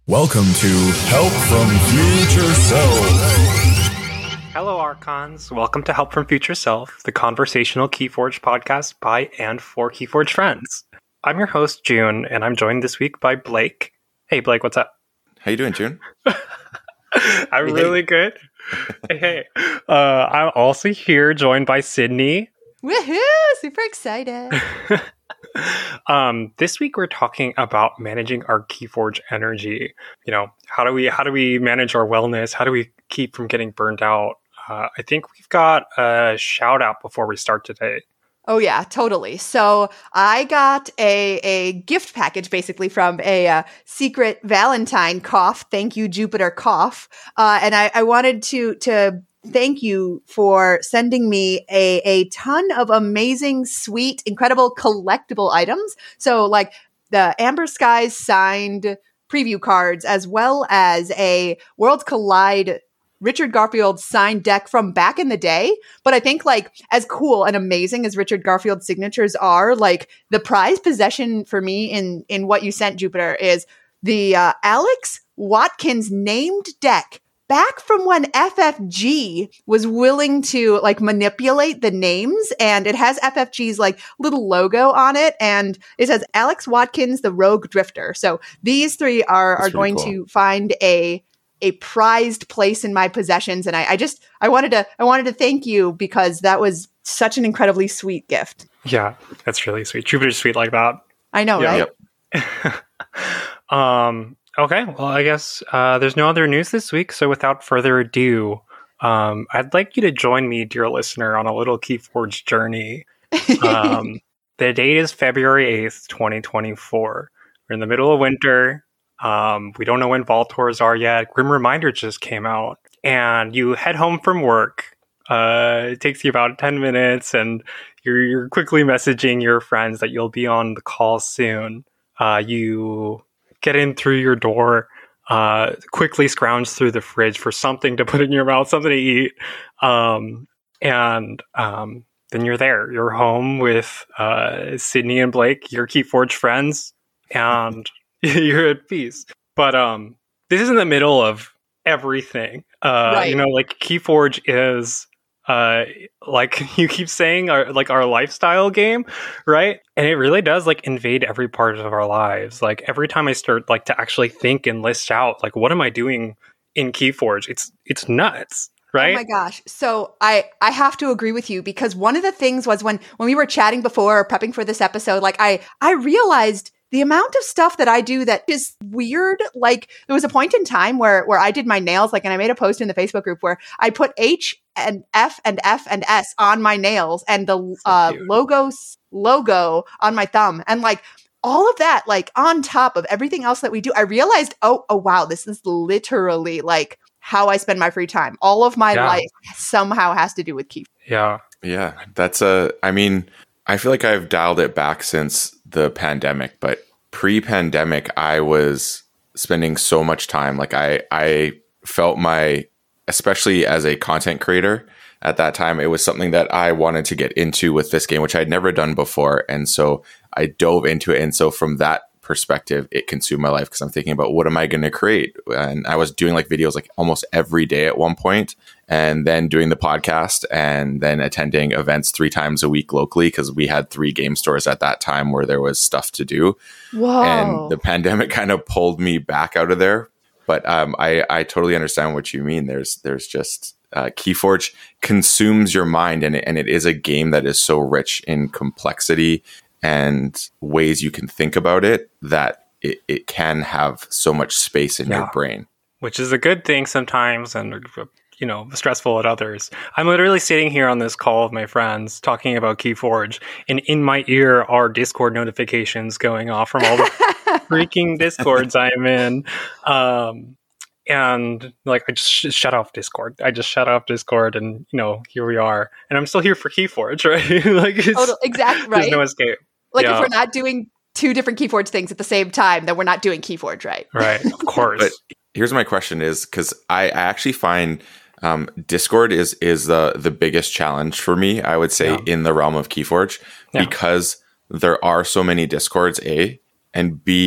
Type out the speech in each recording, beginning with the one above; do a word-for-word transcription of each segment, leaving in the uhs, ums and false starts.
Welcome to Help from Future Self. Hello, Archons. Welcome to Help from Future Self, the conversational Keyforge podcast by and for Keyforge friends. I'm your host, June, and I'm joined this week by Blake. Hey, Blake, what's up? How you doing, June? I'm hey, really hey. good. hey, hey. Uh, I'm also here, joined by Sydney. Woohoo! Super excited. um, this week we're talking about managing our Keyforge energy. You know, how do we how do we manage our wellness? How do we keep from getting burned out? Uh, I think we've got a shout out before we start today. Oh yeah, totally. So I got a a gift package basically from a uh, secret Valentine cough. Thank you, Jupiter cough. Uh, and I, I wanted to to thank you for sending me a a ton of amazing, sweet, incredible collectible items. So like the Amber Skies signed preview cards, as well as a Worlds Collide Richard Garfield signed deck from back in the day. But I think like as cool and amazing as Richard Garfield's signatures are, like the prized possession for me in, in what you sent, Jupiter, is the uh, Alex Watkins named deck back from when F F G was willing to like manipulate the names, and it has F F G's like little logo on it, and it says Alex Watkins, the Rogue Drifter. So these three are, are going cool. to find a a prized place in my possessions. And I, I just, I wanted to, I wanted to thank you because that was such an incredibly sweet gift. Yeah, that's really sweet. Jupiter's sweet like that. I know, Yeah. right? Yep. um, okay. Well, I guess uh, there's no other news this week. So without further ado, um, I'd like you to join me, dear listener, on a little Keyforge journey. Um, the date is February eighth, twenty twenty-four. We're in the middle of winter. Um, we don't know when fall tours are yet. Grim Reminder just came out, and you head home from work. Uh, it takes you about ten minutes, and you're, you're quickly messaging your friends that you'll be on the call soon. Uh, you get in through your door, uh, quickly scrounge through the fridge for something to put in your mouth, something to eat, um, and um, then you're there. You're home with uh, Sydney and Blake, your Keyforge friends, and you're at peace. But um, this is in the middle of everything. Uh, Right. You know, like Keyforge is, uh, like you keep saying, our like our lifestyle game, right? And it really does like invade every part of our lives. Like every time I start like to actually think and list out, like what am I doing in Keyforge? It's it's nuts. Right? Oh my gosh. So I, I have to agree with you, because one of the things was when, when we were chatting before or prepping for this episode, like I, I realized the amount of stuff that I do that is weird. Like there was a point in time where, where I did my nails, like, and I made a post in the Facebook group where I put H and F and F and S on my nails and the So uh, cute. logo logo on my thumb. And like all of that, like on top of everything else that we do, I realized, oh, oh, wow, this is literally like how I spend my free time. All of my Yeah. life somehow has to do with Keyforge. Yeah. Yeah, that's a. I mean, I feel like I've dialed it back since the pandemic, but pre-pandemic, I was spending so much time. Like I, I felt my, especially as a content creator at that time, it was something that I wanted to get into with this game, which I'd never done before, and so I dove into it. And so from that perspective, it consumed my life because I'm thinking about what am I going to create, and I was doing like videos like almost every day at one point, and then doing the podcast, and then attending events three times a week locally because we had three game stores at that time where there was stuff to do. Whoa. And the pandemic kind of pulled me back out of there. But um, I I totally understand what you mean. There's there's just uh, Keyforge consumes your mind, and it, and it is a game that is so rich in complexity and ways you can think about it that it, it can have so much space in Yeah. your brain. Which is a good thing sometimes and, you know, stressful at others. I'm literally sitting here on this call with my friends talking about Keyforge, and in my ear are Discord notifications going off from all the freaking Discords I'm in. Um, and like, I just sh- shut off Discord. I just shut off Discord, and, you know, here we are. And I'm still here for Keyforge, right? like, it's, Total, exactly right. there's no escape. Like Yeah. if we're not doing two different Keyforge things at the same time, then we're not doing Keyforge right. Right, of course. But here's my question is, because I, I actually find um, Discord is is the the biggest challenge for me, I would say, Yeah. in the realm of Keyforge, Yeah. because there are so many Discords, A, and B,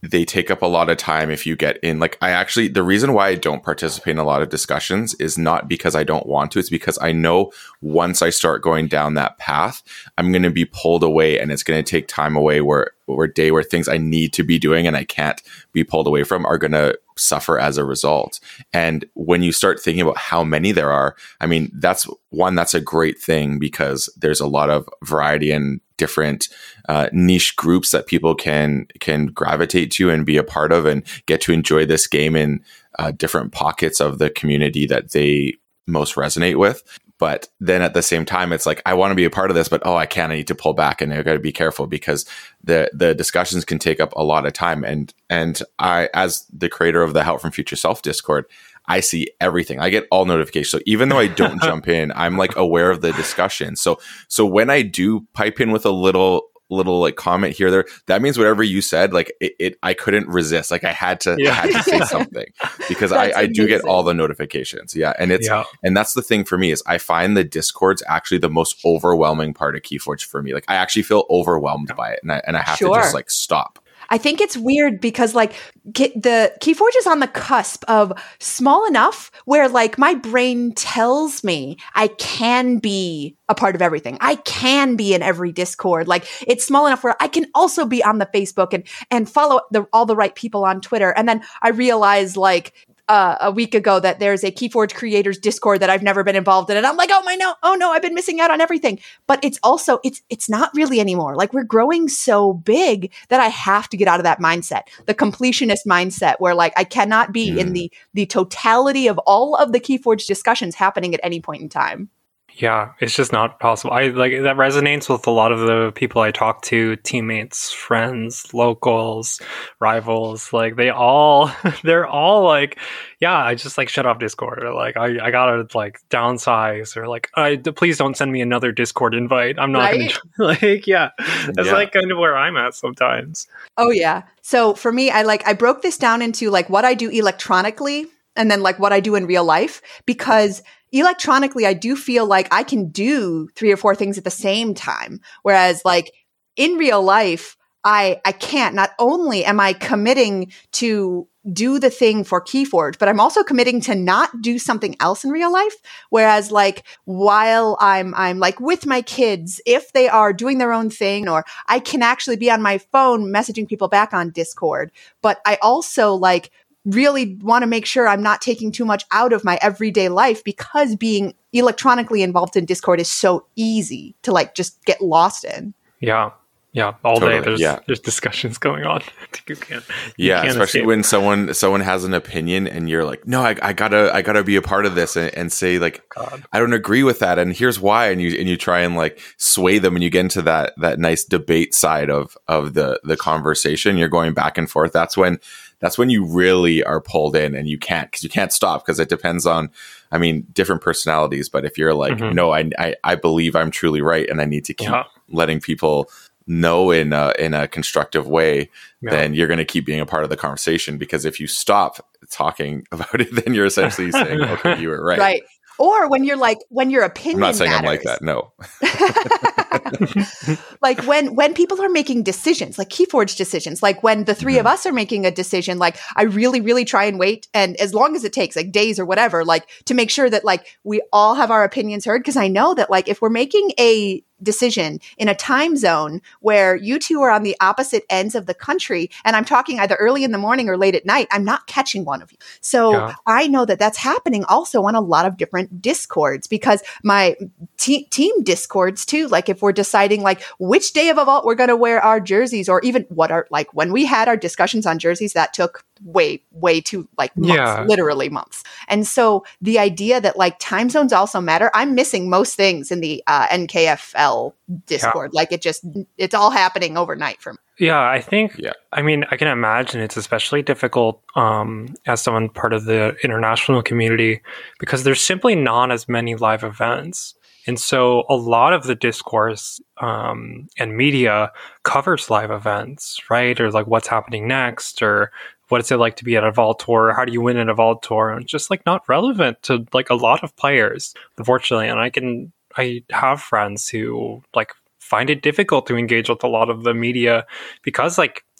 they take up a lot of time if you get in. Like I actually, the reason why I don't participate in a lot of discussions is not because I don't want to. It's because I know once I start going down that path, I'm going to be pulled away, and it's going to take time away where, where day where things I need to be doing and I can't be pulled away from are going to suffer as a result. And when you start thinking about how many there are, I mean, that's one, that's a great thing because there's a lot of variety and different uh, niche groups that people can can gravitate to and be a part of and get to enjoy this game in uh, different pockets of the community that they most resonate with. But then at the same time, it's like, I want to be a part of this, but oh, I can't, I need to pull back, and I've got to be careful because the the discussions can take up a lot of time. And and I, as the creator of the Help from Future Self Discord, I see everything. I get all notifications. So even though I don't jump in, I'm like aware of the discussion. So so when I do pipe in with a little little like comment here there, that means whatever you said, like it, it I couldn't resist. Like I had to Yeah. I had to say something because I, I do get amazing. all the notifications. Yeah. And it's Yeah. and that's the thing for me is I find the Discord's actually the most overwhelming part of Keyforge for me. Like I actually feel overwhelmed by it, and I and I have Sure. to just like stop. I think it's weird because like Ki- the Keyforge is on the cusp of small enough where like my brain tells me I can be a part of everything. I can be in every Discord. Like it's small enough where I can also be on the Facebook and and follow the, all the right people on Twitter. And then I realize like uh, a week ago that there's a Keyforge creators Discord that I've never been involved in. And I'm like, oh my no, oh no, I've been missing out on everything. But it's also, it's, it's not really anymore. Like we're growing so big that I have to get out of that mindset, the completionist mindset where like I cannot be Mm. in the, the totality of all of the Keyforge discussions happening at any point in time. Yeah, it's just not possible. I like that resonates with a lot of the people I talk to, teammates, friends, locals, rivals. Like they all, they're all like, yeah, I just like shut off Discord, or like I, I gotta like downsize, or like I please don't send me another Discord invite. I'm not Right? gonna like yeah. That's Yeah. like kind of where I'm at sometimes. Oh yeah. So for me, I like, I broke this down into like what I do electronically and then like what I do in real life, because electronically, I do feel like I can do three or four things at the same time. Whereas like in real life, I, I can't. Not only am I committing to do the thing for Keyforge, but I'm also committing to not do something else in real life. Whereas like while I'm, I'm like with my kids, if they are doing their own thing, or I can actually be on my phone messaging people back on Discord. But I also like really want to make sure I'm not taking too much out of my everyday life, because being electronically involved in Discord is so easy to like just get lost in. Yeah. Yeah. All Totally, day there's yeah. there's discussions going on. You can't you Yeah, can't especially escape. when someone someone has an opinion and you're like, no, I, I gotta I gotta be a part of this, and, and say like, God. I don't agree with that, and here's why, and you and you try and like sway them, and you get into that that nice debate side of of the the conversation. You're going back and forth. That's when that's when you really are pulled in, and you can't because you can't stop, because it depends on, I mean, different personalities. But if you're like, Mhm. no, I, I I believe I'm truly right, and I need to keep Yeah. letting people know in a, in a constructive way, Yeah. then you're going to keep being a part of the conversation. Because if you stop talking about it, then you're essentially saying, okay, you were right. Right. Or when you're like, when your opinion I'm not saying matters. I'm like that. No. Like when when people are making decisions, like Keyforge decisions, like when the 3 of us are making a decision, like I really, really try and wait, and as long as it takes, like days or whatever, like to make sure that like we all have our opinions heard. Because I know that like if we're making a decision in a time zone where you two are on the opposite ends of the country, and I'm talking either early in the morning or late at night, I'm not catching one of you. So Yeah. I know that that's happening also on a lot of different Discords, because my te- team Discords too, like if we're deciding like which day of a vault we're going to wear our jerseys, or even what are like when we had our discussions on jerseys, that took way, way too like months, Yeah. literally months. And so the idea that like time zones also matter, I'm missing most things in the uh, N K F L Discord. Like it just, it's all happening overnight for me. Yeah, I think, Yeah. I mean, I can imagine it's especially difficult um, as someone part of the international community, because there's simply not as many live events. And so a lot of the discourse um, and media covers live events, right? Or like what's happening next, or what is it like to be at a Vault Tour? How do you win at a Vault Tour? And it's just like not relevant to like a lot of players, unfortunately. And I can, I have friends who like find it difficult to engage with a lot of the media, because like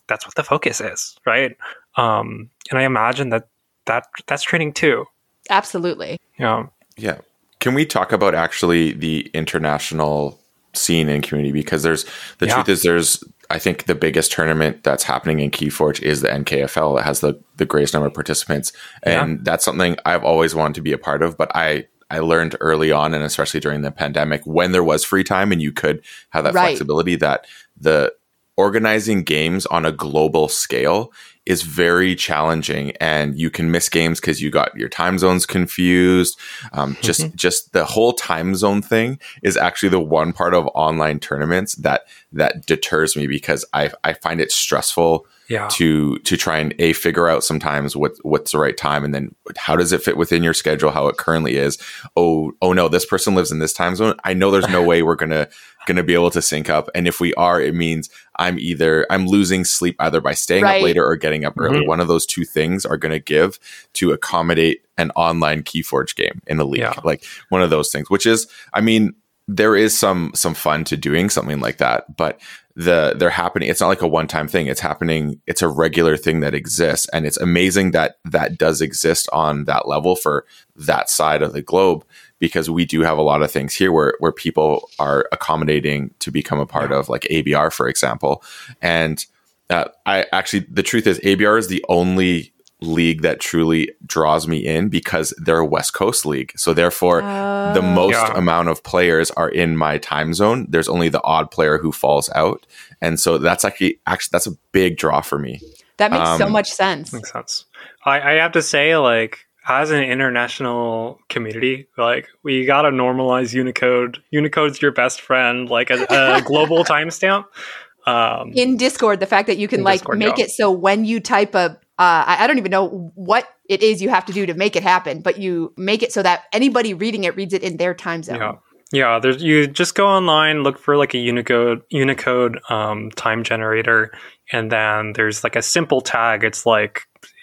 that's what the focus is, right? Um, and I imagine that, that that's training too. Absolutely. Yeah. Yeah. Can we talk about actually the international scene and community? Because there's the Yeah. truth is there's I think the biggest tournament that's happening in Keyforge is the N K F L. It has the the greatest number of participants, and Yeah. that's something I've always wanted to be a part of. But I I learned early on, and especially during the pandemic, when there was free time and you could have that Right. flexibility, that the organizing games on a global scale is very challenging, and you can miss games because you got your time zones confused. Um, just just the whole time zone thing is actually the one part of online tournaments that that deters me, because I I find it stressful Yeah. to to try and a figure out sometimes what what's the right time, and then how does it fit within your schedule, how it currently is. Oh oh no, this person lives in this time zone. I know there's no way we're gonna gonna be able to sync up, and if we are, it means I'm either I'm losing sleep either by staying Right. up later or getting up early. Mhm. One of those two things are gonna give to accommodate an online Keyforge game in a league. Yeah. Like one of those things, which is, I mean, there is some some fun to doing something like that, but the they're happening. It's not like a one time thing. It's happening. It's a regular thing that exists, and it's amazing that that does exist on that level for that side of the globe, because we do have a lot of things here where where people are accommodating to become a part Yeah. of, like A B R, for example. And uh, I actually, the truth is, A B R is the only league that truly draws me in, because they're a West Coast league. So therefore, the Oh. most Yeah. amount of players are in my time zone. There's only the odd player who falls out. And so that's actually, actually that's a big draw for me. That makes so Um, much sense. Makes sense. I, I have to say, like, as an international community, like, we gotta normalize Unicode. Unicode's your best friend, like a, a global timestamp. Um, In Discord, the fact that you can In like Discord, make yeah. it so when you type a, uh, I, I don't even know what it is you have to do to make it happen, but you make it so that anybody reading it reads it in their time zone. yeah, yeah. There's you just go online, look for like a Unicode Unicode um, time generator, and then there's like a simple tag. It's like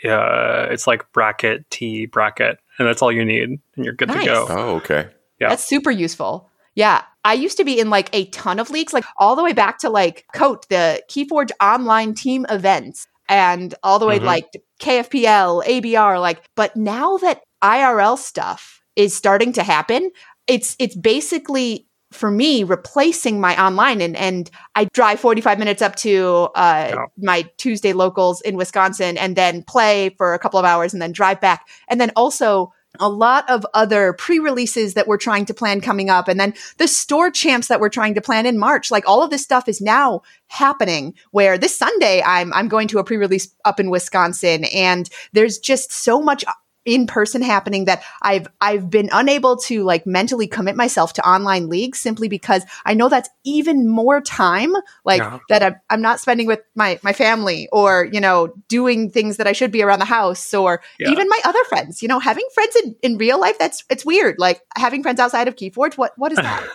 uh, it's like bracket T bracket, and that's all you need, and you're good Nice. to go. Oh, okay. Yeah. That's super useful. Yeah. I used to be in like a ton of leagues, like all the way back to like COAT, the Keyforge online team events, and all the way Mhm. like to K F P L, A B R, like, but now that I R L stuff is starting to happen, it's it's basically for me replacing my online, and and I drive forty-five minutes up to uh, Yeah. my Tuesday locals in Wisconsin, and then play for a couple of hours and then drive back. And then also a lot of other pre-releases that we're trying to plan coming up, and then the store champs that we're trying to plan in March. Like all of this stuff is now happening, where this Sunday I'm I'm going to a pre-release up in Wisconsin, and there's just so much in person happening that I've I've been unable to like mentally commit myself to online leagues, simply because I know that's even more time like Yeah. that I'm, I'm not spending with my my family, or you know, doing things that I should be around the house, or Yeah. even my other friends. You know, having friends in, in real life, that's it's weird. Like having friends outside of Keyforge, what what is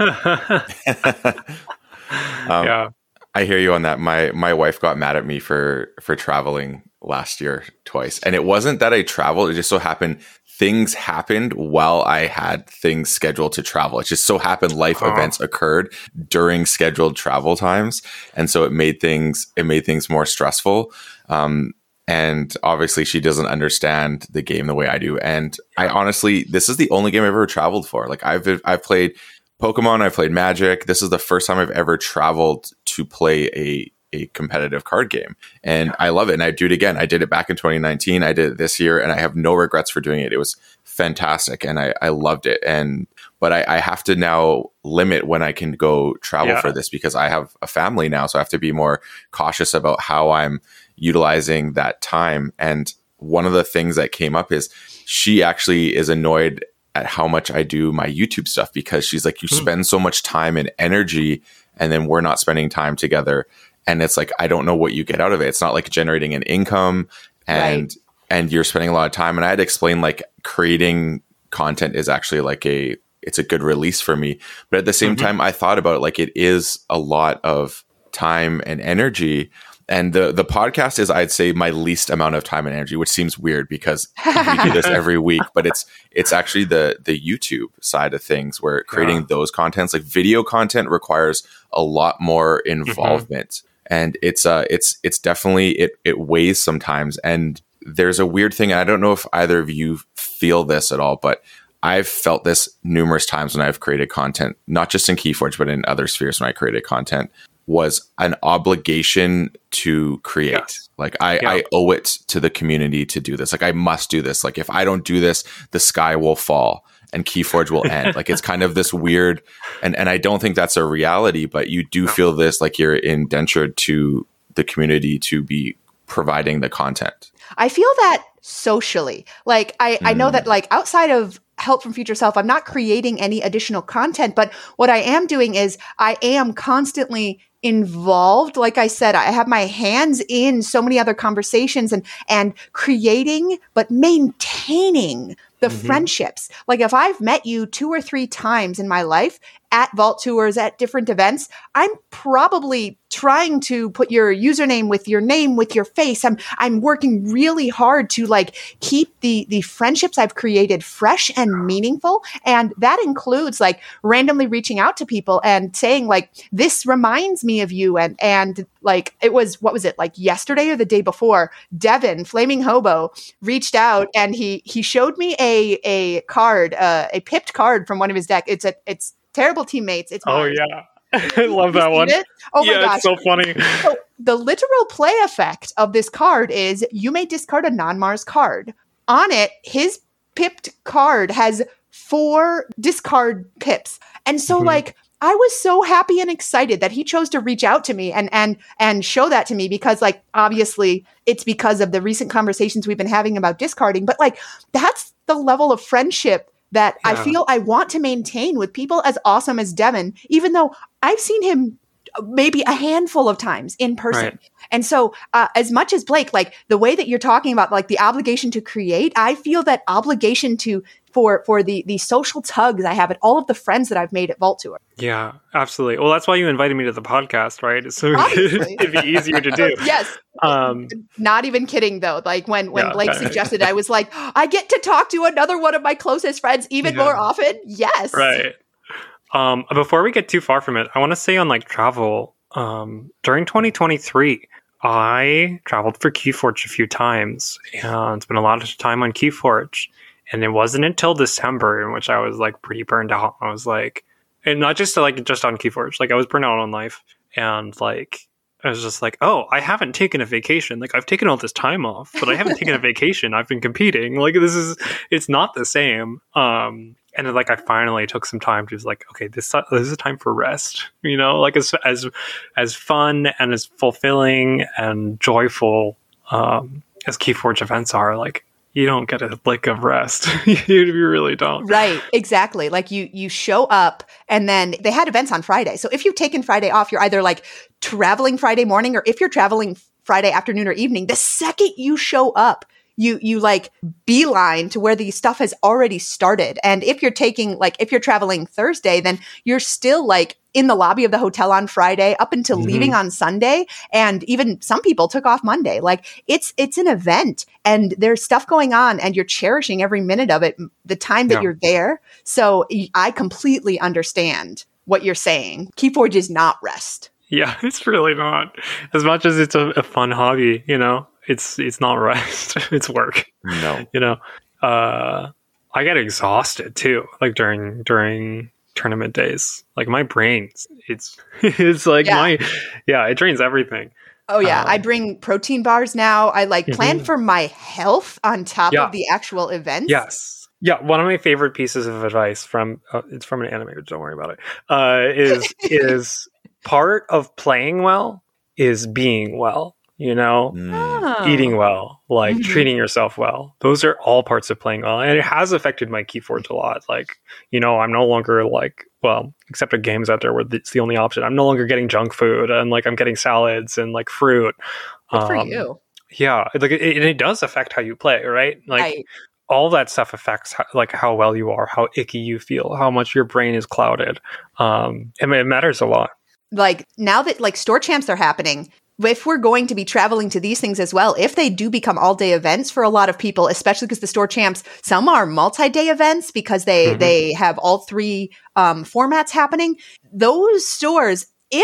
that? Um, yeah. I hear you on that. My my wife got mad at me for for traveling last year twice. And it wasn't that I traveled, it just so happened things happened while I had things scheduled to travel. It just so happened life Oh. events occurred during scheduled travel times. And so it made things it made things more stressful. Um And obviously she doesn't understand the game the way I do. And I honestly, this is the only game I've ever traveled for. Like I've I've played Pokemon, I've played Magic. This is the first time I've ever traveled to play a a competitive card game. And I love it. And I do it again. I did it back in twenty nineteen. I did it this year, and I have no regrets for doing it. It was fantastic, and I, I loved it. And but I, I have to now limit when I can go travel Yeah. for this, because I have a family now. So I have to be more cautious about how I'm utilizing that time. And one of the things that came up is she actually is annoyed at how much I do my YouTube stuff, because she's like, you Hmm. spend so much time and energy, and then we're not spending time together. And it's like, I don't know what you get out of it. It's not like generating an income, and Right. and you're spending a lot of time. And I had to explain, like, creating content is actually like a it's a good release for me. But at the same Mhm. time, I thought about it, like, it is a lot of time and energy. And the the podcast is, I'd say, my least amount of time and energy, which seems weird because we do this every week. But it's it's actually the the YouTube side of things, where creating Yeah. those contents, like video content, requires a lot more involvement. and it's uh it's it's definitely it it weighs sometimes. And there's a weird thing, and I don't know if either of you feel this at all, but I've felt this numerous times when I've created content, not just in Keyforge, but in other spheres when I created content, was an obligation to create. Yes. Like I, yeah. I owe it to the community to do this. Like I must do this. Like if I don't do this, the sky will fall and Keyforge will end. Like it's kind of this weird, and, and I don't think that's a reality, but you do feel this, like you're indentured to the community to be providing the content. I feel that socially. Like I, mm. I know that like outside of Help from Future Self, I'm not creating any additional content, but what I am doing is I am constantly involved. Like I said, I have my hands in so many other conversations and, and creating, but maintaining the mm-hmm. friendships. Like if I've met you two or three times in my life at Vault Tours, at different events, I'm probably trying to put your username with your name, with your face. I'm, I'm working really hard to like keep the, the friendships I've created fresh and meaningful. And that includes like randomly reaching out to people and saying like, this reminds me of you. And, and like, it was, what was it like yesterday or the day before, Devin, Flaming Hobo, reached out and he, he showed me a, a card, uh, a pipped card from one of his deck. It's a, it's Terrible Teammates. It's oh mine. yeah. I love that one. It? Oh my yeah, gosh. It's so funny. So the literal play effect of this card is you may discard a non-Mars card. On it, his pipped card has four discard pips. And so mm-hmm. like I was so happy and excited that he chose to reach out to me and and and show that to me, because like obviously it's because of the recent conversations we've been having about discarding, but like that's the level of friendship that yeah. I feel I want to maintain with people as awesome as Devin, even though I've seen him maybe a handful of times in person. Right. And so uh, as much as Blake, like the way that you're talking about like the obligation to create, I feel that obligation to for for the the social tugs I have at all of the friends that I've made at Vault Tour. Yeah, absolutely. Well, that's why you invited me to the podcast, right? So it'd be easier to do. Yes. Um, Not even kidding though. Like when, when yeah, Blake okay. suggested, I was like, I get to talk to another one of my closest friends even yeah. more often. Yes. Right. Um, before we get too far from it, I want to say on like travel, um, during twenty twenty-three, I traveled for Keyforge a few times and spent a lot of time on Keyforge. And it wasn't until December in which I was like pretty burned out. I was like, and not just like just on Keyforge, like I was burned out on life. And like, I was just like, oh, I haven't taken a vacation. Like I've taken all this time off, but I haven't taken a vacation. I've been competing. Like this is, it's not the same. Um, and then, like I finally took some time to just like, okay, this this is a time for rest. You know, like as as as fun and as fulfilling and joyful um, as Keyforge events are, like you don't get a blink of rest. You really don't. Right, exactly. Like you you show up and then they had events on Friday. So if you've taken Friday off, you're either like traveling Friday morning, or if you're traveling Friday afternoon or evening, the second you show up, you you like beeline to where the stuff has already started. And if you're taking like if you're traveling Thursday, then you're still like in the lobby of the hotel on Friday up until mm-hmm. leaving on Sunday. And even some people took off Monday. Like it's it's an event and there's stuff going on and you're cherishing every minute of it, the time that yeah. you're there. So I completely understand what you're saying. Keyforge is not rest. Yeah, it's really not. As much as it's a, a fun hobby, you know, it's it's not rest. It's work. No. You know, uh, I get exhausted too, like during during tournament days. Like my brain, it's it's like yeah. my yeah, it drains everything. Oh yeah, um, I bring protein bars now. I like plan mm-hmm. for my health on top yeah. of the actual events. Yes. Yeah, one of my favorite pieces of advice from uh, it's from an animator. Don't worry about it. Uh, is is part of playing well is being well. You know, oh. eating well, like mm-hmm. treating yourself well. Those are all parts of playing well. And it has affected my Keyforge a lot. Like, you know, I'm no longer like, well, except for games out there where it's the only option. I'm no longer getting junk food and like I'm getting salads and like fruit. Good um, for you. Yeah. Like it, it, it does affect how you play, right? Like right. all that stuff affects how, like how well you are, how icky you feel, how much your brain is clouded. Um, and it matters a lot. Like now that like store champs are happening, if we're going to be traveling to these things as well, if they do become all day events for a lot of people, especially because the store champs, some are multi-day events because they, mm-hmm. they have all three um, formats happening. Those stores, if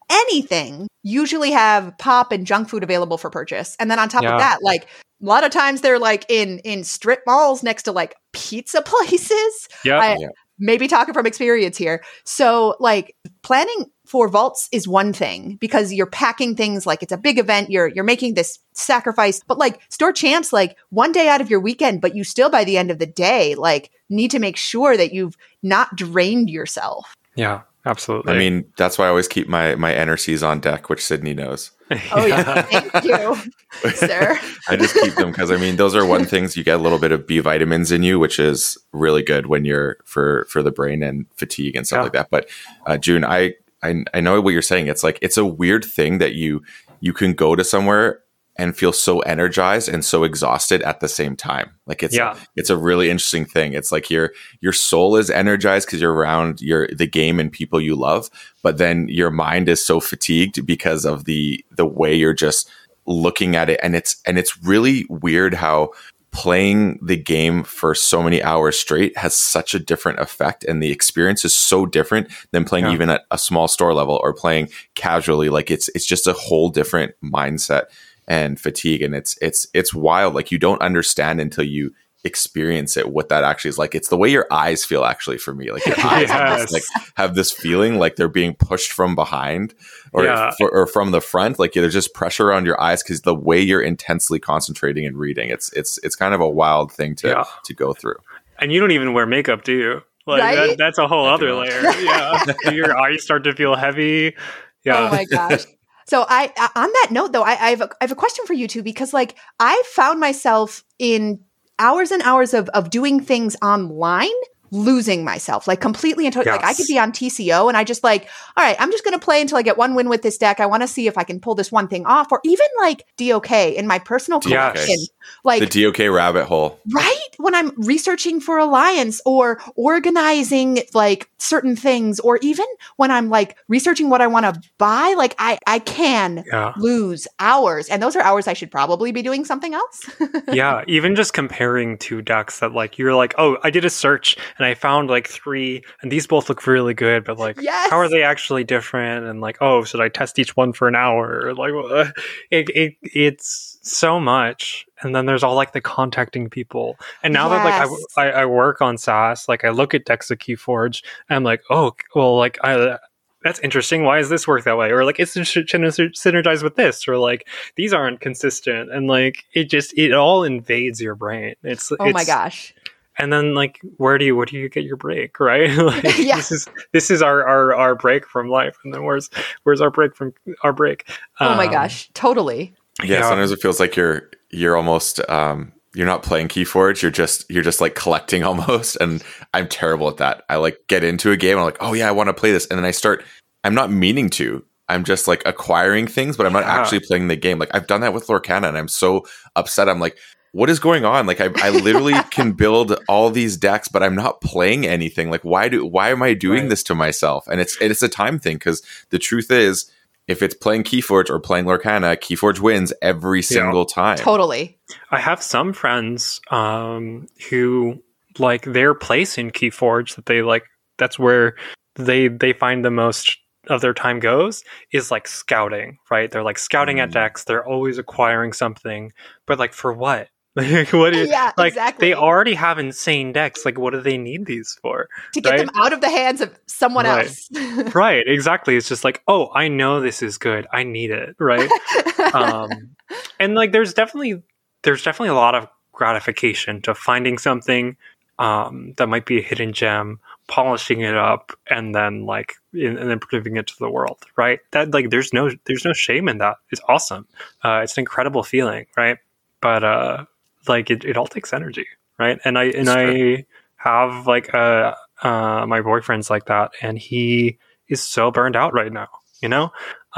anything usually have pop and junk food available for purchase. And then on top Yeah. of that, like a lot of times they're like in in strip malls next to like pizza places. Yeah. I, Yeah. Maybe talking from experience here. So like planning for vaults is one thing because you're packing things like it's a big event. You're you're making this sacrifice, but like store champs, like one day out of your weekend, but you still by the end of the day, like need to make sure that you've not drained yourself. Yeah, absolutely. I mean, that's why I always keep my my N R Cs on deck, which Sydney knows. Oh yeah, thank you, sir. I just keep them because I mean, those are one things you get a little bit of B vitamins in you, which is really good when you're for for the brain and fatigue and stuff Yeah. like that. But uh, June, I, I I know what you're saying. It's like it's a weird thing that you you can go to somewhere and feel so energized and so exhausted at the same time. Like it's Yeah. it's a really interesting thing. It's like your your soul is energized because you're around your the game and people you love, but then your mind is so fatigued because of the the way you're just looking at it. And it's and it's really weird how playing the game for so many hours straight has such a different effect, and the experience is so different than playing Yeah. even at a small store level or playing casually. Like it's it's just a whole different mindset and fatigue, and it's it's it's wild. Like you don't understand until you experience it what that actually is like. It's the way your eyes feel actually for me. Like your eyes have, this, Yes. like, have this feeling like they're being pushed from behind or Yeah. for, or from the front. Like there's just pressure on your eyes because the way you're intensely concentrating and reading. It's it's it's kind of a wild thing to Yeah. to go through. And you don't even wear makeup, do you? Like Right? that, that's a whole I other do not. layer. Yeah. Your eyes start to feel heavy. Yeah. Oh my gosh. So I, I- on that note though, I, I have a, I have a question for you two, because like I found myself in hours and hours of, of doing things online, losing myself, like completely and totally. Like I Yes. could be on T C O and I just like, all right, I'm just going to play until I get one win with this deck. I want to see if I can pull this one thing off, or even like D O K in my personal Yes. collection. Like, The D O K rabbit hole. right? When I'm researching for Alliance or organizing like certain things, or even when I'm like researching what I want to buy, like I, I can Yeah. lose hours. And those are hours I should probably be doing something else. Yeah, even just comparing two decks that like you're like, oh, I did a search and I found like three, and these both look really good, but like, Yes. how are they actually different? And like, oh, should I test each one for an hour? Like, uh, it, it it's so much. And then there's all like the contacting people. And now that Yes. like I, I I work on S A S, like I look at decks of Keyforge, and I'm like, oh, well, like I. That's interesting. Why does this work that way? Or like, it's synergized with this, or like these aren't consistent, and like it just it all invades your brain. It's Oh my it's- gosh. And then like, where do you where do you get your break, right? Like, Yeah. This is this is our, our our break from life, and then where's where's our break from our break? Oh my Um, gosh. Totally. Yeah, Yeah. sometimes it feels like you're you're almost um you're not playing Keyforge, you're just you're just like collecting almost, and I'm terrible at that. I like get into a game and I'm like, oh yeah, I want to play this, and then I start I'm not meaning to. I'm just like acquiring things, but I'm not Yeah. actually playing the game. Like I've done that with Lorcana, and I'm so upset. I'm like, what is going on? Like I, I literally can build all these decks, but I'm not playing anything. Like why do why am I doing Right. this to myself? And it's it's a time thing, because the truth is, if it's playing Keyforge or playing Lorcana, Keyforge wins every single time. Totally. I have some friends um, who like their place in Keyforge that they like. That's where they they find the most of their time goes, is like scouting. Right? They're like scouting at Mm. decks. They're always acquiring something, but like for what? Like what is Yeah, like exactly. they already have insane decks. Like what do they need these for? To get Right? them out of the hands of someone Right. else. Right? Exactly. It's just like, oh, I know this is good. I need it. Right? um, and like there's definitely there's definitely a lot of gratification to finding something um, that might be a hidden gem, polishing it up, and then like in, and then giving it to the world, right? That like there's no there's no shame in that. It's awesome. Uh, it's an incredible feeling, right? But uh, like it, it all takes energy, right? And I and I have like uh, uh, my boyfriend's like that, and he is so burned out right now, you know.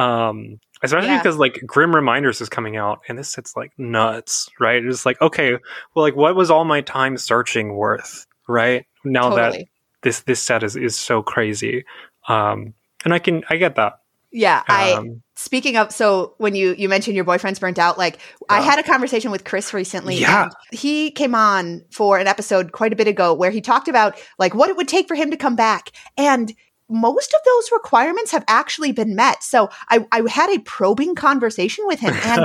Um, Especially Yeah. because like Grim Reminders is coming out, and this set's like nuts, right? It's like, okay, well, like what was all my time searching worth, right? Now that Totally. this this set is is so crazy, um, and I can I get that. Yeah. I Um, speaking of, so when you you mentioned your boyfriend's burnt out, like I Yeah. had a conversation with Chris recently. Yeah. and he came on for an episode quite a bit ago where he talked about like what it would take for him to come back. And most of those requirements have actually been met. So I, I had a probing conversation with him, and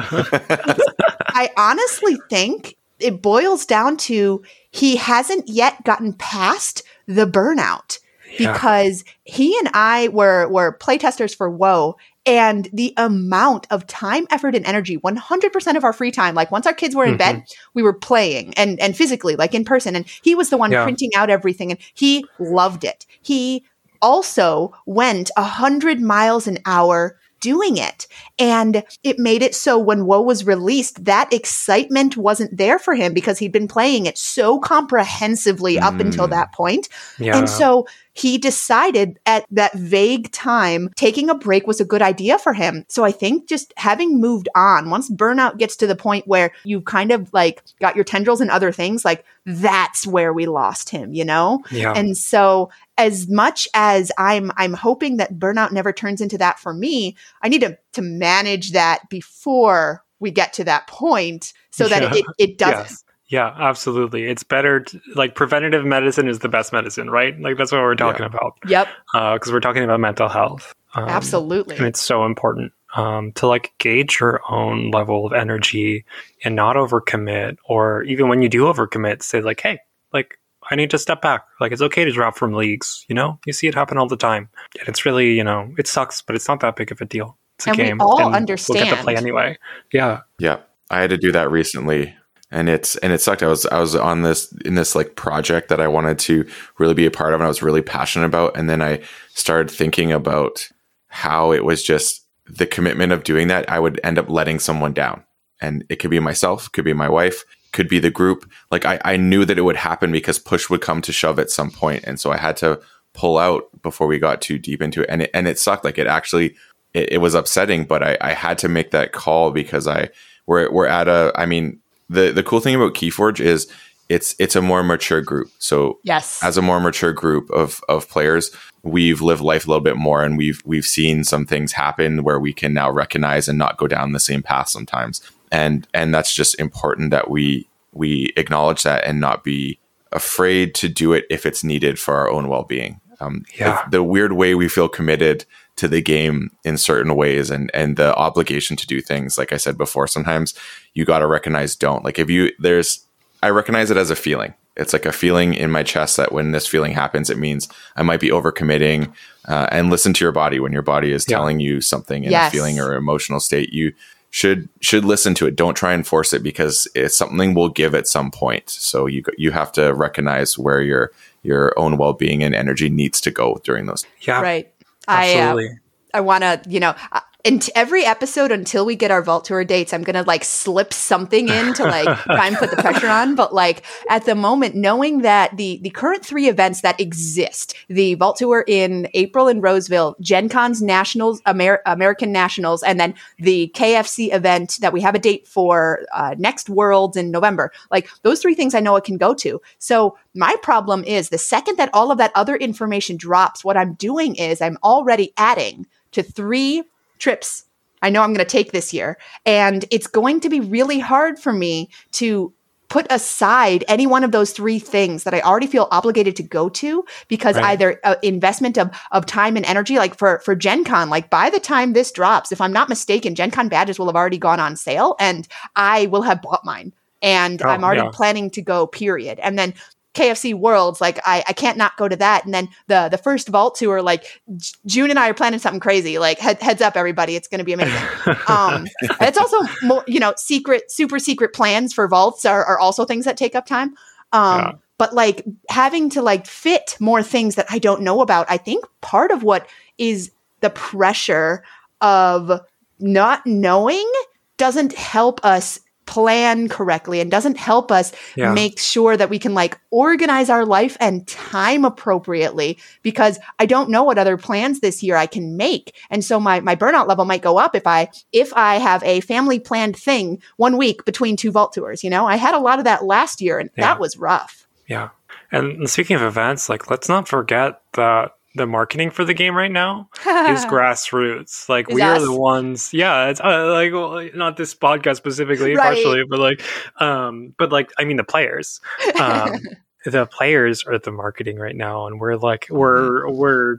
I honestly think it boils down to he hasn't yet gotten past the burnout. Yeah. Because he and I were were playtesters for WoW, and the amount of time, effort, and energy, one hundred percent of our free time, like once our kids were in mm-hmm. bed, we were playing and, and physically, like in person. And he was the one yeah. printing out everything, and he loved it. He also went one hundred miles an hour doing it. And it made it so when WoW was released, that excitement wasn't there for him because he'd been playing it so comprehensively up mm. until that point. Yeah. And so he decided at that vague time, taking a break was a good idea for him. So I think just having moved on, once burnout gets to the point where you kind of like got your tendrils in other things, like that's where we lost him, you know? Yeah. And so as much as I'm I'm hoping that burnout never turns into that for me, I need to to manage that before we get to that point so that yeah. it, it doesn't. Yes. Yeah, absolutely. It's better to, like preventative medicine is the best medicine, right? Like that's what we're talking yeah. about. Yep. Because uh, we're talking about mental health. Um, absolutely. And it's so important um, to like gauge your own level of energy and not overcommit, or even when you do overcommit, say like, hey, like I need to step back. Like it's okay to drop from leagues, you know? You see it happen all the time. And it's really, you know, it sucks, but it's not that big of a deal. It's a and game. We all and understand. We'll get to play anyway. Yeah. Yeah. I had to do that recently. And it's and it sucked. I was I was on this in this like project that I wanted to really be a part of, and I was really passionate about. And then I started thinking about how it was just the commitment of doing that. I would end up letting someone down, and it could be myself, could be my wife, could be the group. Like I, I knew that it would happen because push would come to shove at some point, and so I had to pull out before we got too deep into it. And it and it sucked. Like it actually it, it was upsetting, but I, I had to make that call because I we're we're at a. I mean. The the cool thing about Keyforge is it's it's a more mature group. So yes. as a more mature group of of players, we've lived life a little bit more, and we've we've seen some things happen where we can now recognize and not go down the same path sometimes. And and that's just important that we we acknowledge that and not be afraid to do it if it's needed for our own well-being. Um, yeah. The weird way we feel committed to the game in certain ways, and and the obligation to do things, like I said before, sometimes you got to recognize don't. Like if you there's I recognize it as a feeling. It's like a feeling in my chest that when this feeling happens, it means I might be overcommitting. Uh, and listen to your body when your body is yeah. telling you something in yes. a feeling or emotional state. You should should listen to it. Don't try and force it, because it's something will give at some point. So you you have to recognize where your your own well-being and energy needs to go during those. Yeah, right. Absolutely. I uh, I want to, you know, uh, in t- every episode until we get our Vault Tour dates, I'm going to like slip something in to like try and put the pressure on. But like at the moment, knowing that the the current three events that exist, the Vault Tour in April in Roseville, Gen Con's Nationals, Amer- American Nationals, and then the K F C event that we have a date for uh, next Worlds in November, like those three things I know I can go to. So my problem is the second that all of that other information drops, what I'm doing is I'm already adding to three trips I know I'm going to take this year. And it's going to be really hard for me to put aside any one of those three things that I already feel obligated to go to, because right. either uh, investment of, of time and energy, like for, for Gen Con, like by the time this drops, if I'm not mistaken, Gen Con badges will have already gone on sale and I will have bought mine. And oh, I'm already yeah. planning to go, period. And then K F C Worlds, like I, I can't not go to that. And then the the first Vault Tour, like J- June and I are planning something crazy. Like head, heads up, everybody, it's going to be amazing. um, and it's also more, you know, secret, super secret plans for vaults are, are also things that take up time. Um, yeah. But like having to like fit more things that I don't know about, I think part of what is the pressure of not knowing doesn't help us plan correctly and doesn't help us yeah. make sure that we can like organize our life and time appropriately, because I don't know what other plans this year I can make. And so my, my burnout level might go up if I, if I have a family planned thing one week between two Vault Tours. You know, I had a lot of that last year and yeah. that was rough. Yeah. And speaking of events, like, let's not forget that the marketing for the game right now is grassroots. Like is we us. are the ones. Yeah. It's uh, like, well, not this podcast specifically, right. partially, but like, um, but like, I mean, the players, um, the players are the marketing right now. And we're like, we're, we're,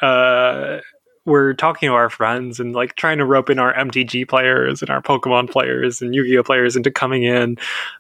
uh, we're talking to our friends and like trying to rope in our M T G players and our Pokemon players and Yu-Gi-Oh players into coming in.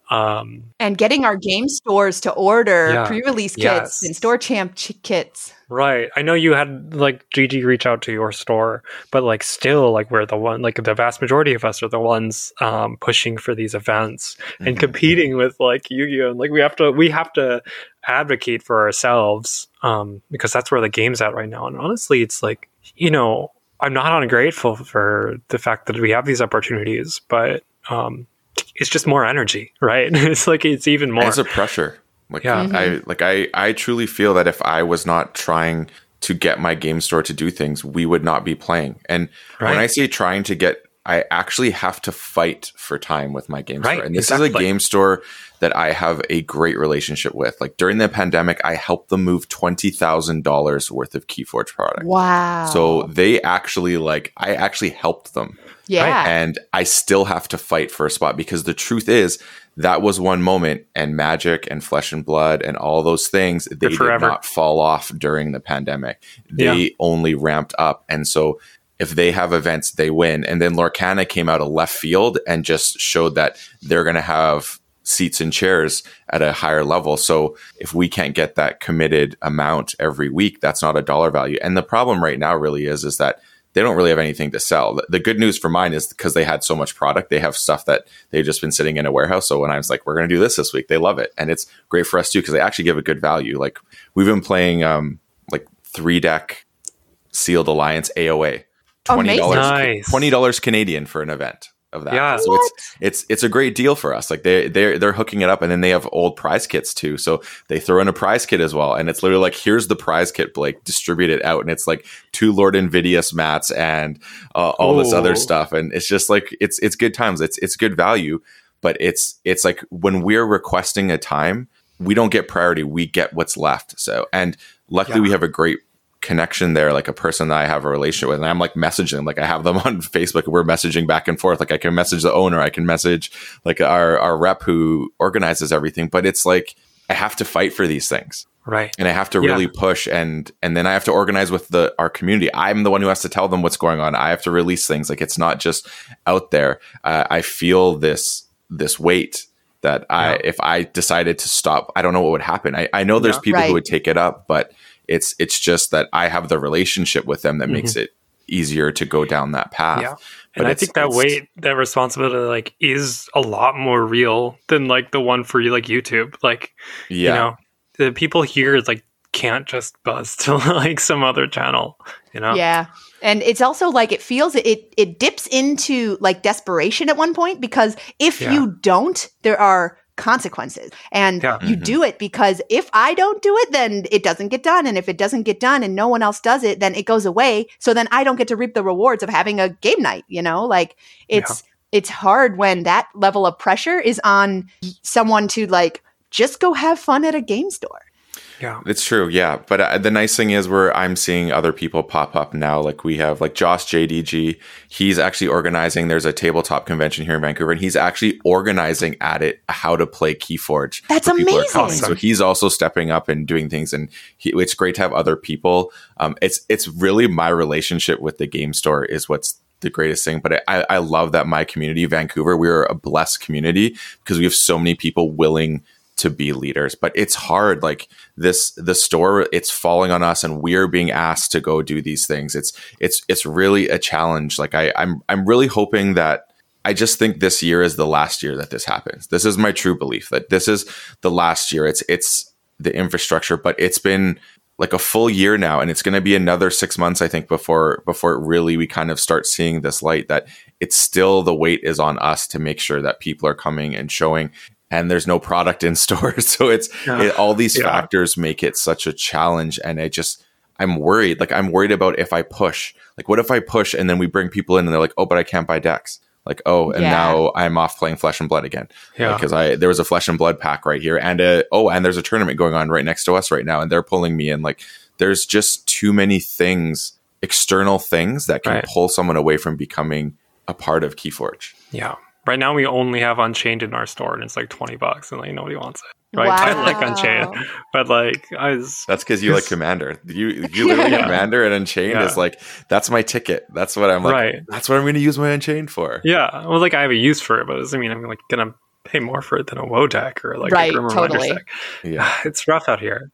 Um, and getting our game stores to order Yeah. pre-release kits Yes. and store champ ch- kits. right. I know you had like G G reach out to your store, but like still like we're the one, like the vast majority of us are the ones um, pushing for these events and Mhm. competing with like Yu-Gi-Oh! And like we have to, we have to advocate for ourselves um, because that's where the game's at right now. And honestly, it's like, you know, I'm not ungrateful for the fact that we have these opportunities, but um, it's just more energy, right? It's like it's even more. And it's a pressure. Like Yeah. I like I I truly feel that if I was not trying to get my game store to do things, we would not be playing. And when Right. I say trying to get, I actually have to fight for time with my game Right, store. And this exactly. is a game store that I have a great relationship with. Like during the pandemic, I helped them move twenty thousand dollars worth of Keyforge product. Wow. So they actually like, I actually helped them. yeah. And I still have to fight for a spot because the truth is that was one moment, and Magic and Flesh and Blood and all those things, they did forever. not fall off during the pandemic. They Yeah. only ramped up. And so if they have events, they win. And then Lorcana came out of left field and just showed that they're going to have seats and chairs at a higher level. So if we can't get that committed amount every week, that's not a dollar value. And the problem right now really is, is that they don't really have anything to sell. The good news for mine is because they had so much product, they have stuff that they've just been sitting in a warehouse. So when I was like, we're going to do this this week, they love it. And it's great for us too, because they actually give a good value. Like we've been playing um, like three deck Sealed Alliance A O A. twenty dollars, Nice. twenty dollars Canadian for an event of that. Yeah. So What? it's it's it's a great deal for us. Like they they're they're hooking it up, and then they have old prize kits too. So they throw in a prize kit as well, and it's literally like, here's the prize kit, Blake, distribute it out, and it's like two Lord Invidious mats and uh, all this Ooh. other stuff, and it's just like it's it's good times. It's it's good value, but it's it's like when we're requesting a time, we don't get priority. We get what's left. So and luckily Yeah. we have a great connection there, like a person that I have a relationship with, and I'm like messaging, like I have them on Facebook, and we're messaging back and forth. Like I can message the owner, I can message like our our rep who organizes everything, but it's like I have to fight for these things, Right. and I have to Yeah. really push, and and then I have to organize with the our community. I'm the one who has to tell them what's going on. I have to release things. Like it's not just out there. Uh, I feel this this weight that I Yeah. if I decided to stop, I don't know what would happen. I, I know there's Yeah. people Right. who would take it up, but it's it's just that I have the relationship with them that makes it easier to go down that path. Yeah. But And I it's- think that it's- weight, that responsibility, like, is a lot more real than like the one for like YouTube. Like, yeah, you know, the people here like can't just buzz to like some other channel. You know. Yeah. And it's also like it feels it it dips into like desperation at one point, because if Yeah. you don't, there are consequences. And Yeah. you Mhm. do it because if I don't do it, then it doesn't get done. And if it doesn't get done and no one else does it, then it goes away. So then I don't get to reap the rewards of having a game night, you know? Like it's it's hard when that level of pressure is on someone to like just go have fun at a game store. Yeah. It's true, yeah. But uh, the nice thing is where I'm seeing other people pop up now. Like we have like Josh J D G. He's actually organizing. There's a tabletop convention here in Vancouver, and he's actually organizing at it how to play Keyforge. That's for people who are amazing. coming. So he's also stepping up and doing things, and he, it's great to have other people. Um, it's it's really my relationship with the game store is what's the greatest thing. But I, I love that my community, Vancouver, we're a blessed community because we have so many people willing to be leaders. But it's hard. Like this, the store, it's falling on us, and we're being asked to go do these things. It's it's it's really a challenge. Like I, I'm I'm really hoping that. I just think this year is the last year that this happens. This is my true belief that this is the last year. It's it's the infrastructure, but it's been like a full year now, and it's going to be another six months, I think, before before it really we kind of start seeing this light. That it's still the weight is on us to make sure that people are coming and showing. And there's no product in stores. So it's Yeah. it, all these Yeah. factors make it such a challenge. And I just, I'm worried. Like I'm worried about if I push, like what if I push and then we bring people in and they're like, oh, but I can't buy decks. Like, oh, and Yeah. now I'm off playing Flesh and Blood again. Yeah. Because I, there was a Flesh and Blood pack right here. And a, oh, and there's a tournament going on right next to us right now. And they're pulling me in. Like there's just too many things, external things that can Right. pull someone away from becoming a part of Keyforge. Yeah. Right now we only have Unchained in our store, and it's like twenty bucks, and like nobody wants it. right? Wow. I like Unchained, but like I was. That's because you like Commander. You you literally Yeah. Commander, and Unchained Yeah. is like that's my ticket. That's what I'm like. Right. That's what I'm going to use my Unchained for. Yeah, well, like I have a use for it, but it doesn't mean I'm like gonna pay more for it than a WoE deck or like Right, a Grim Reminder totally. deck. Yeah. It's rough out here.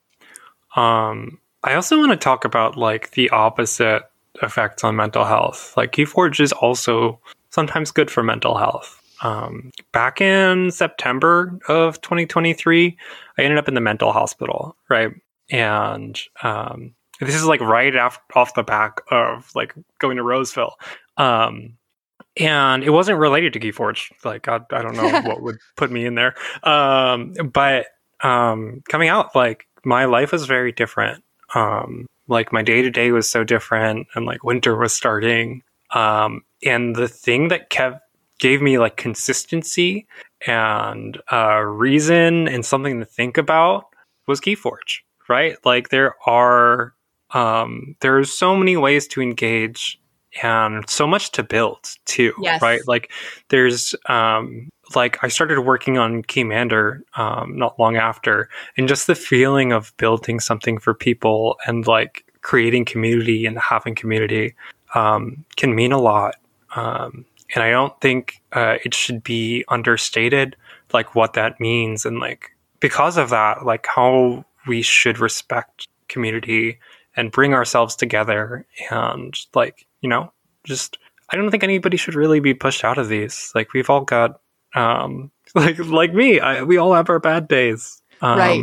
Um, I also want to talk about like the opposite effects on mental health. Like Keyforge is also sometimes good for mental health. Um, back in September of twenty twenty-three, I ended up in the mental hospital, right? And um, this is like right off, off the back of like going to Roseville. Um, and it wasn't related to Keyforge. Like, I, I don't know what would put me in there. Um, but um, coming out, like, my life was very different. Um, like, my day-to-day was so different, and, like, winter was starting. Um, and the thing that kept gave me, like, consistency and uh, reason and something to think about was Keyforge, right? Like, there are... Um, there are so many ways to engage and so much to build too, Yes. right? Like there's, um, like I started working on Keymander, um, not long after, and just the feeling of building something for people and like creating community and having community, um, can mean a lot. Um, and I don't think, uh, it should be understated, like what that means. And like, because of that, like how we should respect community and bring ourselves together and like, you know, just, I don't think anybody should really be pushed out of these. Like we've all got, um, like, like me, I, we all have our bad days. Um, Right.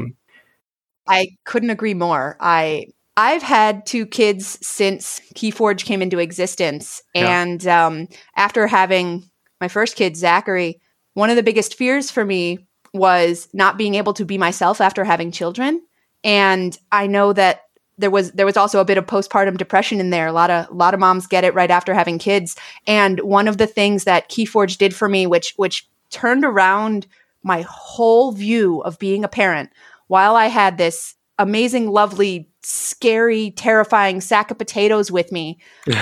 I couldn't agree more. I, I've had two kids since Keyforge came into existence. Yeah. And um, after having my first kid, Zachary, one of the biggest fears for me was not being able to be myself after having children. And I know that there was there was also a bit of postpartum depression in there. A lot of a lot of moms get it right after having kids. And one of the things that Keyforge did for me, which which turned around my whole view of being a parent, while I had this amazing, lovely, scary, terrifying sack of potatoes with me,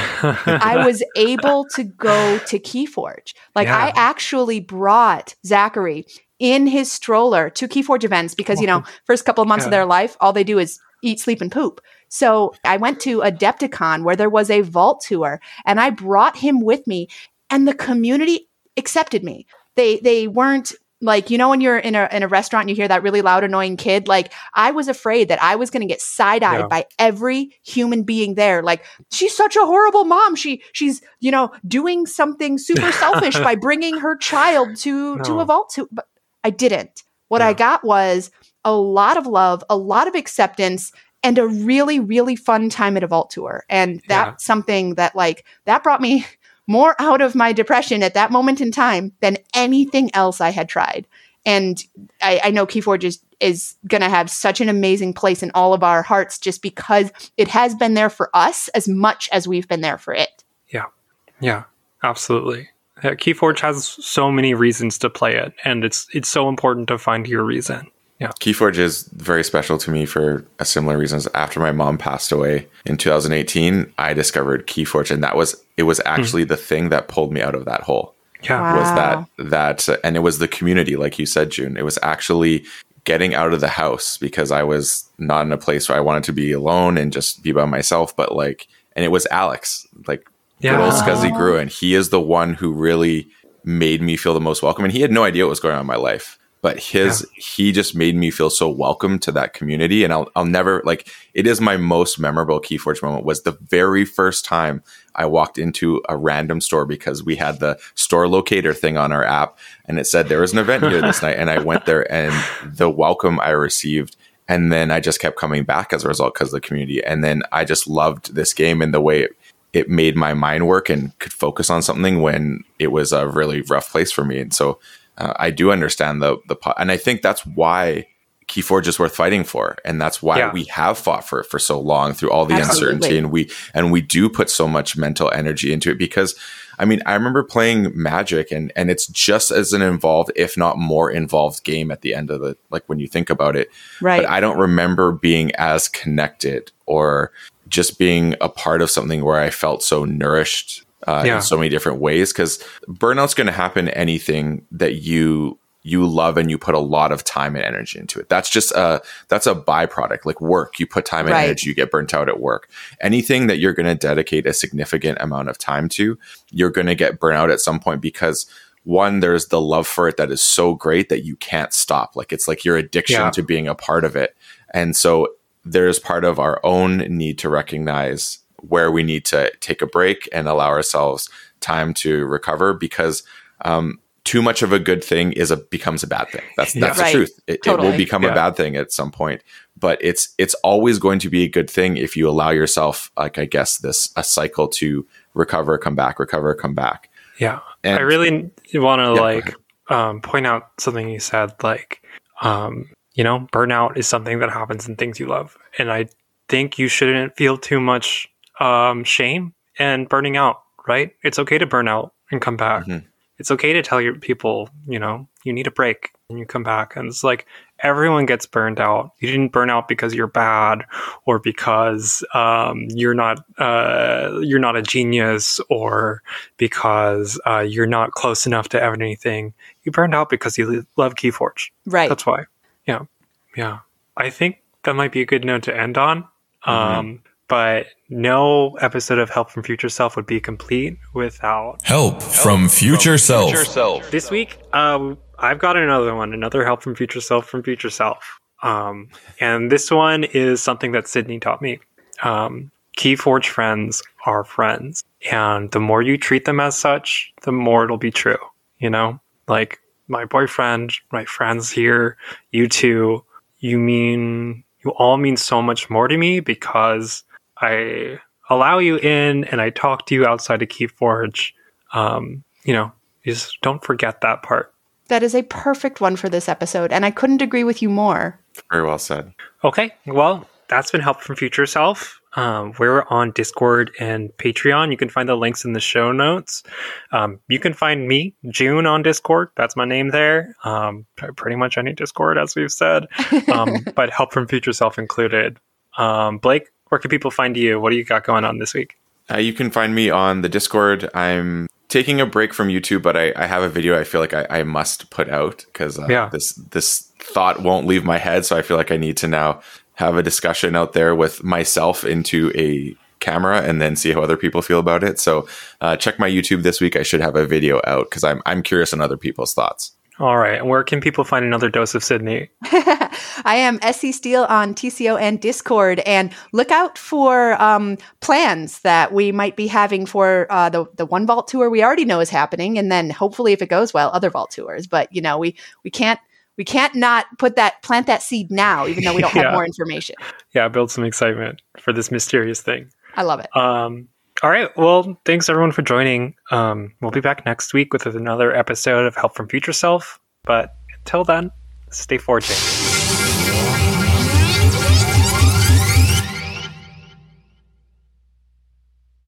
I was able to go to Keyforge. Like Yeah. I actually brought Zachary in his stroller to Keyforge events because, you know, first couple of months of Yeah. their life, all they do is eat, sleep, and poop. So I went to Adepticon where there was a vault tour and I brought him with me and the community accepted me. They they weren't like, you know, when you're in a in a restaurant and you hear that really loud, annoying kid, like I was afraid that I was going to get side-eyed Yeah. by every human being there. Like, she's such a horrible mom. She she's, you know, doing something super selfish by bringing her child to to No. a vault tour. But I didn't. What Yeah. I got was a lot of love, a lot of acceptance, and a really, really fun time at a vault tour. And that's Yeah. something that like, that brought me more out of my depression at that moment in time than anything else I had tried. And I, I know Keyforge is, is going to have such an amazing place in all of our hearts just because it has been there for us as much as we've been there for it. Yeah, yeah, absolutely. Yeah, Keyforge has so many reasons to play it, and it's it's so important to find your reason. Yeah, Keyforge is very special to me for a similar reasons. After my mom passed away in two thousand eighteen, I discovered Keyforge, and that was it was actually the thing that pulled me out of that hole. yeah, Wow. Was that that and it was the community, like you said, June. It was actually getting out of the house because I was not in a place where I wanted to be alone and just be by myself. But like, and it was Alex, like Yeah. good old Scuzzy Gruen. He is the one who really made me feel the most welcome, and he had no idea what was going on in my life. But his, he just made me feel so welcome to that community. And I'll, I'll never, like, it is my most memorable Keyforge moment was the very first time I walked into a random store because we had the store locator thing on our app and it said there was an event here this night. And I went there and the welcome I received. And then I just kept coming back as a result because of the community. And then I just loved this game and the way it, it made my mind work and could focus on something when it was a really rough place for me. And so, Uh, I do understand the the po- and I think that's why Keyforge is worth fighting for, and that's why Yeah. we have fought for it for so long through all the Absolutely. uncertainty, and we and we do put so much mental energy into it because, I mean, I remember playing Magic, and and it's just as an involved, if not more involved, game at the end of the like when you think about it. Right. But I don't remember being as connected or just being a part of something where I felt so nourished. Uh, Yeah. in so many different ways, because burnout's going to happen anything that you you love and you put a lot of time and energy into it. That's just a, that's a byproduct. Like work, you put time and Right. energy, you get burnt out at work. Anything that you're going to dedicate a significant amount of time to, you're going to get burnt out at some point because one, there's the love for it that is so great that you can't stop. Like it's like your addiction Yeah. to being a part of it. And so there's part of our own need to recognize where we need to take a break and allow ourselves time to recover, because um, too much of a good thing is a becomes a bad thing. That's Yeah. that's Right. the truth. It, it Totally. will become Yeah. a bad thing at some point, but it's it's always going to be a good thing if you allow yourself, like I guess, this a cycle to recover, come back, recover, come back. Yeah. And- I really want to Yeah, go like um, point out something you said, like, um, you know, burnout is something that happens in things you love. And I think you shouldn't feel too much um, shame in burning out, right? It's okay to burn out and come back. Mhm. It's okay to tell your people, you know, you need a break and you come back. And it's like everyone gets burned out. You didn't burn out because you're bad or because um, you're not uh, you're not a genius or because uh, you're not close enough to anything. You burned out because you love Keyforge. Right. That's why. Yeah. Yeah. I think that might be a good note to end on. Um, but no episode of Help from Future Self would be complete without Help from Future Self. this week. Uh, I've got another one, another Help from Future Self from Future Self. Um, and this one is something that Sydney taught me. Um, Keyforge friends are friends. And the more you treat them as such, the more it'll be true. You know, like my boyfriend, my friends here, you two, you mean, you all mean so much more to me because I allow you in and I talk to you outside of Keyforge. Um, you know, you just don't forget that part. That is a perfect one for this episode, and I couldn't agree with you more. Very well said. Okay, well, that's been Help from Future Self. Um, we're on Discord and Patreon. You can find the links in the show notes. Um, you can find me, June, on Discord. That's my name there. Um, pr- pretty much any Discord, as we've said, um, but Help from Future Self included. Um, Blake, where can people find you? What do you got going on this week? Uh, you can find me on the Discord. I'm taking a break from YouTube, but I, I have a video I feel like I, I must put out because uh, Yeah. this this thought won't leave my head. So I feel like I need to now have a discussion out there with myself into a camera and then see how other people feel about it. So uh, check my YouTube this week. I should have a video out because I'm I'm curious on other people's thoughts. All right. And where can people find another dose of Sydney? I am S C Steele on T C O and Discord, and look out for um, plans that we might be having for uh, the the one vault tour we already know is happening, and then hopefully, if it goes well, other vault tours. But you know, we we can't we can't not put that plant that seed now, even though we don't have Yeah. more information. Yeah, build some excitement for this mysterious thing. I love it. Um, all right. Well, thanks everyone for joining. Um, we'll be back next week with another episode of Help from Future Self. But until then, stay forging.